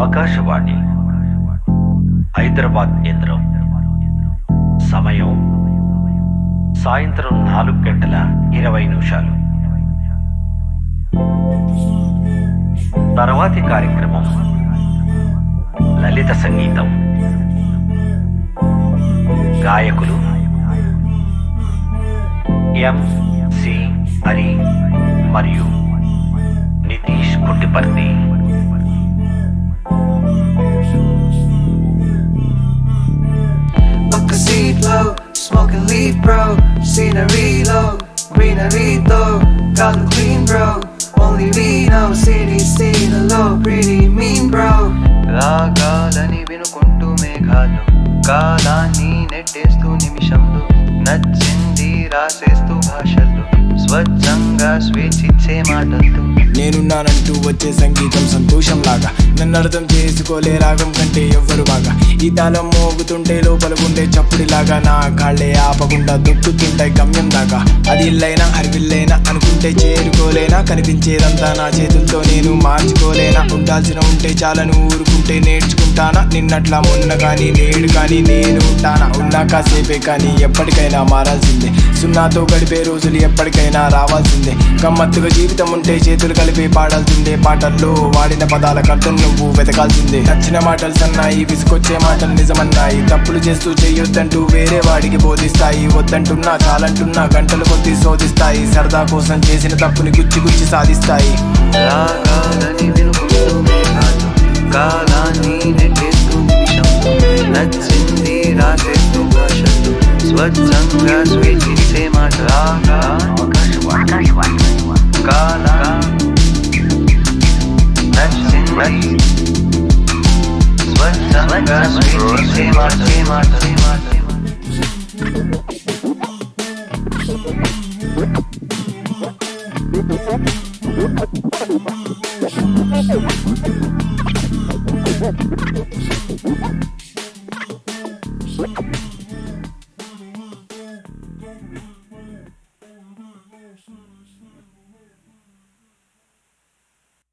ఆకాశవాణి హైదరాబాద్ కేంద్రం. సమయం సాయంత్రం 4:20. తర్వాతి కార్యక్రమం లలిత సంగీతం. గాయకులు సి హరి మరియు Nitish కుట్టిపర్తి. Seat low, smoking leaf bro. Scenery low, greenery though. Got the clean bro. Only we know city scene low, pretty mean bro. రాగాలని వినుకుంటూ మేఘాలు కాలాన్ని నెట్టేస్తూ నిమిషంలో నచ్చింది రాసేస్తూ భాషల్లో స్వచ్ఛంగా స్వేచ్ఛిచ్చే మాటలతో నేనున్నానంటూ వచ్చే సంగీతం సంతోషం లాగా నన్ను అర్థం చేసుకోలే రాగం కంటే ఎవ్వరు బాగా ఈ తాళం మోగుతుంటే లోపల గుండె చప్పుడిలాగా నా కాళ్ళే ఆపకుండా దొక్కుతుంటాయి గమ్యం దాకా. అది ఇల్లైనా హరివిల్లైనా అనుకుంటే చేరుకోలేనా కనిపించేదంతా నా చేతులతో నేను మార్చుకోలేనా ఉండాల్సిన ఉంటే చాలను ఊరుకుంటే నేర్చుకుంటానా నిన్నట్లా మొన్న కానీ నేడు కానీ నేను ఉంటానా ఉన్నా కాసేపే కానీ ఎప్పటికైనా మారాల్సిందే సున్నాతో గడిపే రోజులు ఎప్పటికైనా రావాల్సిందే గమ్మత్తుగా జీవితం ఉంటే చేతులు కలిపి పాడాల్సిందే పాటల్లో వాడిన పదాలకు అర్థం నువ్వు వెతకాల్సిందే నచ్చిన మాటలు సన్నాయి విసుకొచ్చే మాటలు నిజమన్నాయి తప్పులు చేస్తూ చెయ్యొద్దంటూ వేరే వాడికి బోధిస్తాయి వద్దంటున్నా చాలంటున్నా గంటలు కొద్ది శోధిస్తాయి సరదా కోసం చేసిన తప్పుని గుచ్చి గుచ్చి సాధిస్తాయి. రాగాలని వినుకుంటూ మేఘాలు కాలాన్ని నెట్టేస్తూ నిమిషంలో నచ్చింది రాసేస్తూ భాషలు స్వచ్ఛంగా స్వేచ్ఛిచ్చే మాట కాలా నచ్చింది స్వచ్ఛంగా స్వేచ్ఛిచ్చే మాట